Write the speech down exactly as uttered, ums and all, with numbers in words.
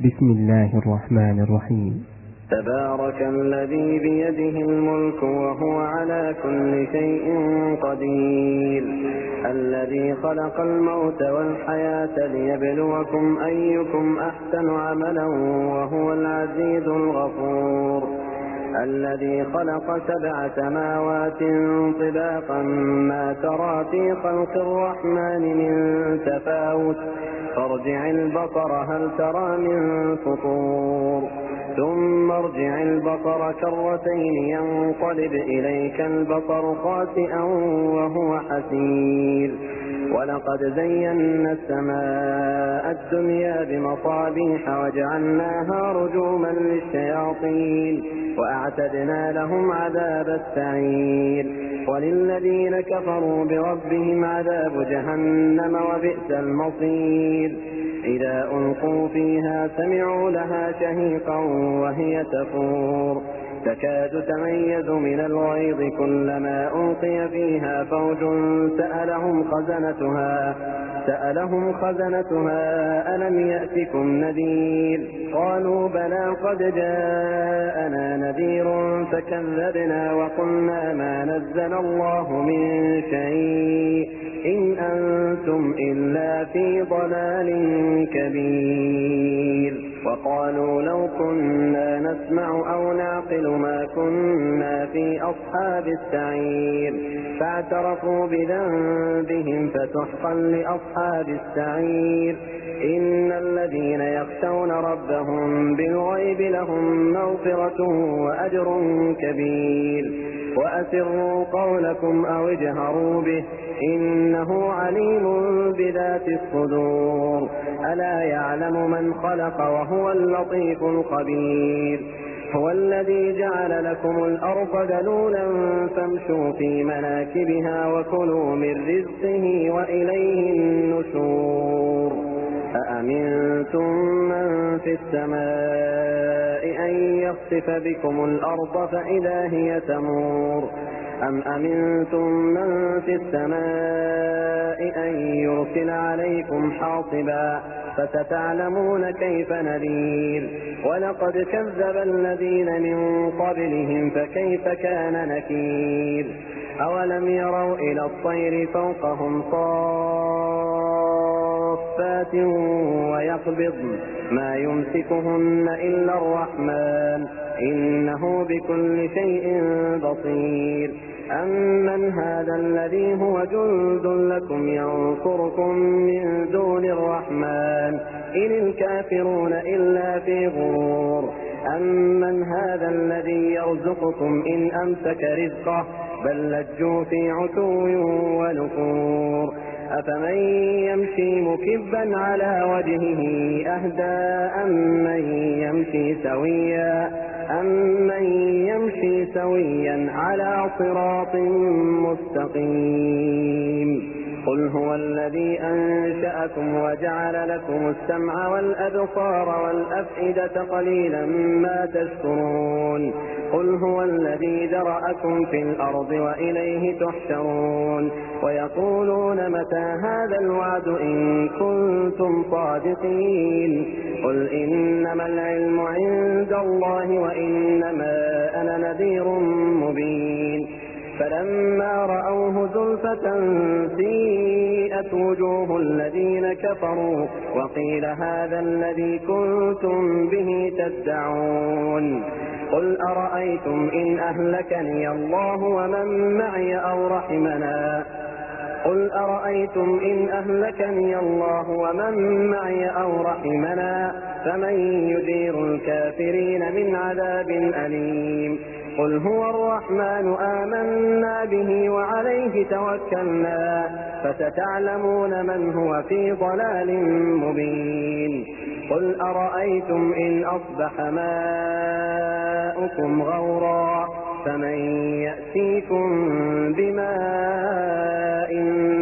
بسم الله الرحمن الرحيم. تبارك الذي بيده الملك وهو على كل شيء قدير، الذي خلق الموت والحياة ليبلوكم أيكم أحسن عملا وهو العزيز الغفور، الذي خلق سبع سماوات طباقا ما ترى في خلق الرحمن من تفاوت، فارجع البصر هل ترى من فطور، ثم ارجع البصر كرتين ينقلب إليك البصر خاسئا وهو حسير، ولقد زينا السماء الدنيا بمصابيح وجعلناها رجوما للشياطين وأعتدنا لهم عذاب السعير، وللذين كفروا بربهم عذاب جهنم وبئس المصير، إذا ألقوا فيها سمعوا لها شهيقا وهي تفور، تكاد تميز من الغيظ كلما ألقي فيها فوج سألهم خزنتها سألهم خزنتها ألم يأتكم نذير، قالوا بلى قد جاءنا نذير فكذبنا وقلنا ما نزل الله من شيء إن أنتم إلا في ضلال كبير، وقالوا لو كنا نسمع أو نعقل ما كنا في أصحاب السعير، فاعترفوا بذنبهم فسحقا لأصحاب السعير، إن الذين يخشون ربهم بالغيب لهم مغفرة وأجر كبير، وأسروا قولكم أو اجهروا به إنه عليم بذات الصدور، ألا يعلم من خلق وهو اللطيف الخبير، هو الذي جعل لكم الأرض ذلولا فامشوا في مناكبها وكلوا من رزقه وإليه النشور، أأمنتم من في السماء أن يخسف بكم الأرض فإذا هي تمور، أم أمنتم من في السماء أن يرسل عليكم حاصبا فستعلمون كيف نذير، ولقد كذب الذين من قبلهم فكيف كان نكير، أولم يروا إلى الطير فوقهم صافات ويقبضن ما يمسكهن إلا الرحمن إنه بكل شيء بصير، أمن هذا الذي هو جند لكم ينصركم من دون الرحمن إن الكافرون إلا في غرور، أمن هذا الذي يرزقكم إن أمسك رزقه بل لجوا في عتو ونفور، أفمن يمشي مكبا على وجهه أهدى أمن يمشي سويا أمن يمشي سويا على صراط مستقيم، قل هو الذي أنشأكم وجعل لكم السمع والأبصار والأفئدة قليلا ما تشكرون، قل هو الذي ذرأكم في الأرض وإليه تحشرون، ويقولون متى هذا الوعد إن كنتم صادقين، قل إنما العلم عند الله وإنما أنا نذير مبين، فلما رأوه زلفة سيئت وجوه الذين كفروا وقيل هذا الذي كنتم به تدعون، قل أرأيتم إن أهلكني الله ومن معي أو رحمنا قل أرأيتم إن أهلكني الله ومن معي أو رحمنا فمن يجير الكافرين من عذاب أليم، قل هو الرحمن آمنا به وعليه توكلنا فستعلمون من هو في ضلال مبين، قل أرأيتم إن أصبح ماؤكم غورا فمن يأتيكم بماء